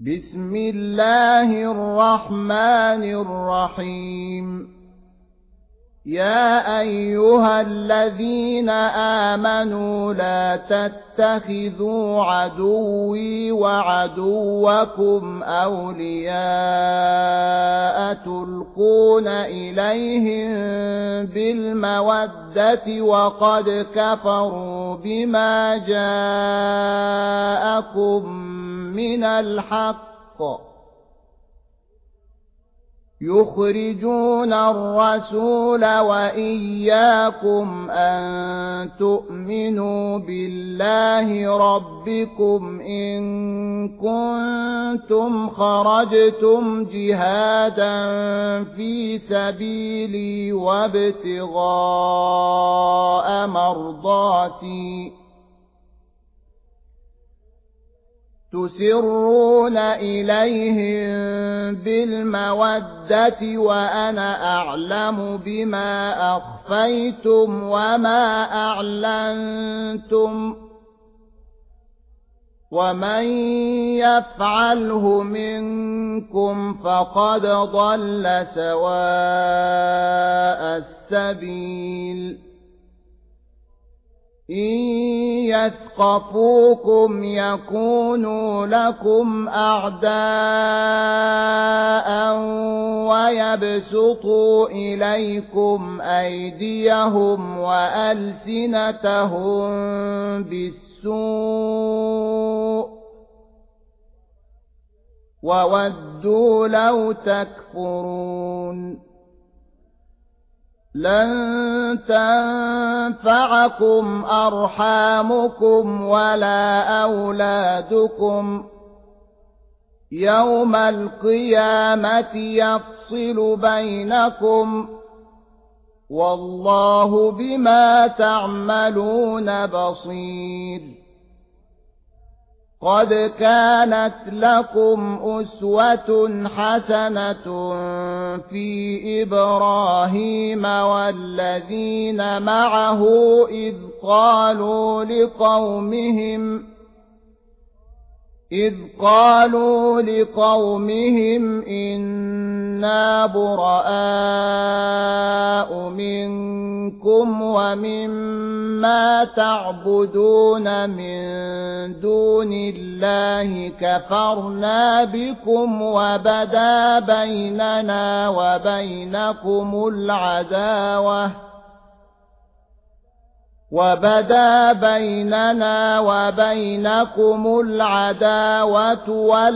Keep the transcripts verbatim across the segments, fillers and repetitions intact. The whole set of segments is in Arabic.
بسم الله الرحمن الرحيم. يا أيها الذين آمنوا لا تتخذوا عدوي وعدوكم أولياء تلقون إليهم بالمودة وقد كفروا بما جاءكم من الحق يخرجون الرسول وإياكم أن تؤمنوا بالله ربكم إن كنتم خرجتم جهادا في سبيلي وابتغاء مرضاتي تسرون إليهم بالمودة وأنا أعلم بما أخفيتم وما أعلنتم ومن يفعله منكم فقد ضل سواء السبيل. إن يثقفوكم يكونوا لكم أعداء ويبسطوا إليكم أيديهم وألسنتهم بالسوء وودوا لو تكفرون. لن تنفعكم أرحامكم ولا أولادكم يوم القيامة يفصل بينكم والله بما تعملون بصير. قد كانت لكم أسوة حسنة في إبراهيم والذين معه إذ قالوا لقومهم إذ قالوا لقومهم إنا براء منكم ومما تعبدون من دون الله كفرنا بكم وبدا بيننا وبينكم العداوة وبدا بيننا وبينكم العداوة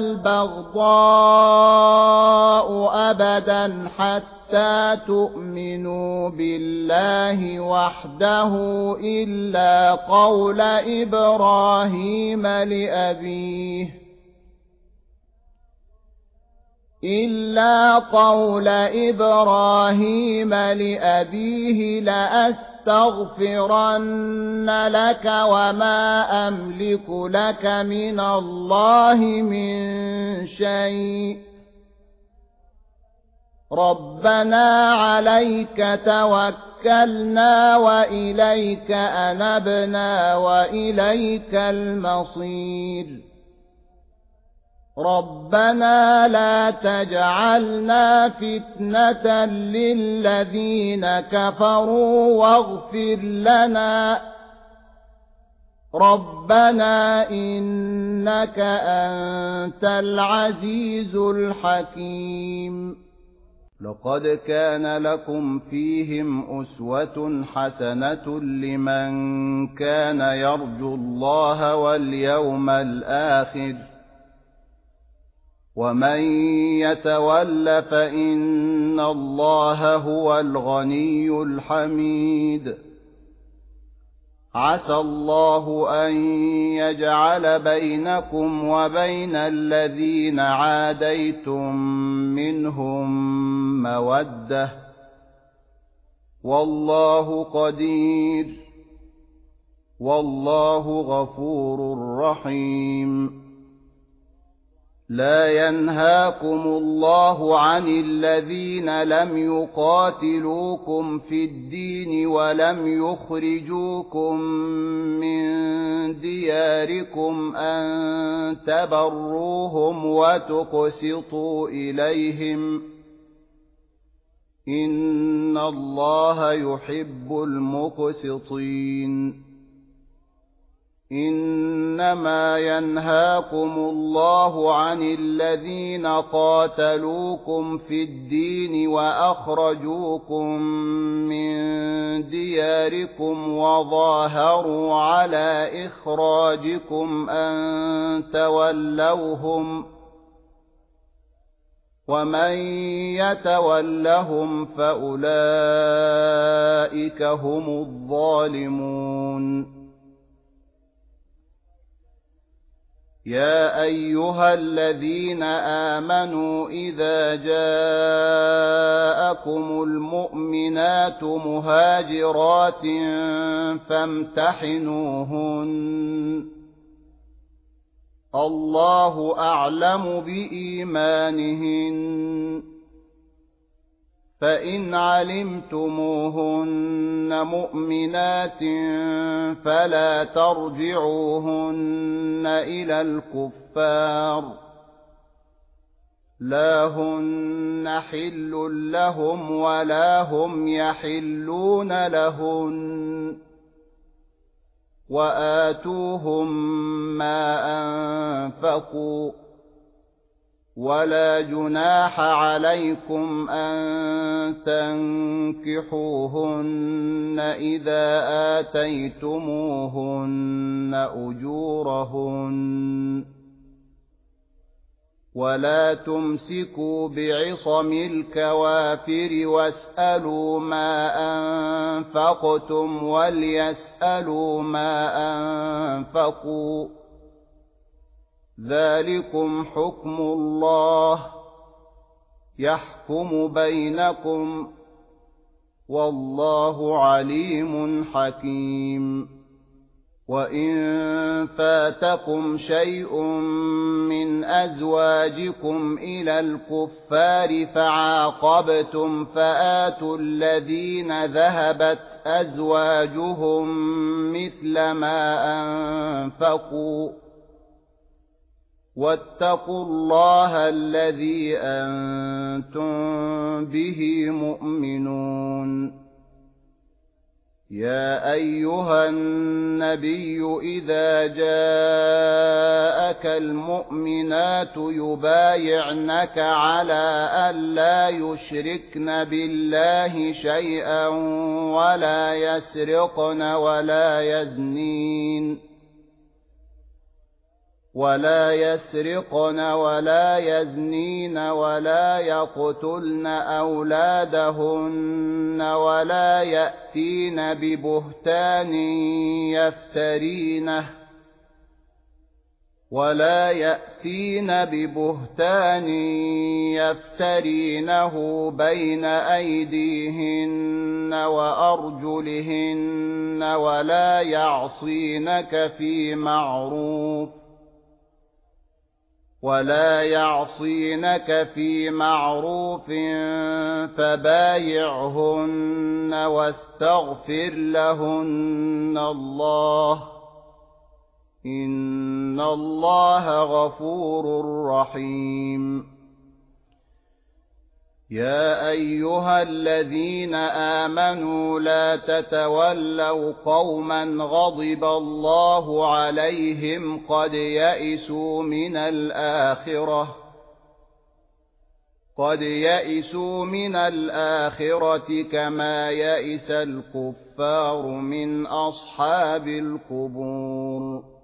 والبغضاء أبدا حتى تؤمنوا بالله وحده إلا قول إبراهيم لأبيه إلا قول إبراهيم لأبيه لأستغفرن لك وما أملك لك من الله من شيء ربنا عليك توكلنا وإليك أنبنا وإليك المصير. ربنا لا تجعلنا فتنة للذين كفروا واغفر لنا ربنا إنك أنت العزيز الحكيم. لقد كان لكم فيهم أسوة حسنة لمن كان يرجو الله واليوم الآخر ومن يتول فإن الله هو الغني الحميد. عسى الله أن يجعل بينكم وبين الذين عاديتم منهم مودة والله قدير والله غفور رحيم. لا ينهاكم الله عن الذين لم يقاتلوكم في الدين ولم يخرجوكم من دياركم أن تبروهم وتقسطوا إليهم إن الله يحب المقسطين إنما ينهاكم الله عن الذين قاتلوكم في الدين وأخرجوكم من دياركم وظاهروا على إخراجكم أن تولوهم ومن يتولهم فأولئك هم الظالمون يا أيها الذين آمنوا إذا جاءكم المؤمنات مهاجرات فامتحنوهن الله أعلم بإيمانهن فإن علمتموهن مؤمنات فلا ترجعوهن إلى الكفار لا هن حل لهم ولا هم يحلون لهن وآتوهم ما أنفقوا ولا جناح عليكم أن تنكحوهن إذا آتيتموهن أجورهن ولا تمسكوا بعصم الكوافر واسألوا ما أنفقتم وليسألوا ما أنفقوا ذلكم حكم الله يحكم بينكم والله عليم حكيم وإن فاتكم شيء من أزواجكم إلى الكفار فعاقبتم فآتوا الذين ذهبت أزواجهم مثل ما أنفقوا واتقوا الله الذي أنتم به مؤمنون يا أيها النبي إذا جاءك المؤمنات يبايعنك على ألا يشركن بالله شيئا ولا يسرقن ولا يزنين ولا يسرقن ولا يزنين ولا يقتلن أولادهن ولا يأتين ببهتان يفترينه ولا يأتين ببهتان يفترينه بين أيديهن وأرجلهن ولا يعصينك في معروف ولا يعصينك في معروف فبايعهن واستغفر لهن الله إن الله غفور رحيم يا أيها الذين آمنوا لا تتولوا قوما غضب الله عليهم قد يئسوا من الآخرة قد يئسوا من الآخرة كما يئس الكفار من أصحاب القبور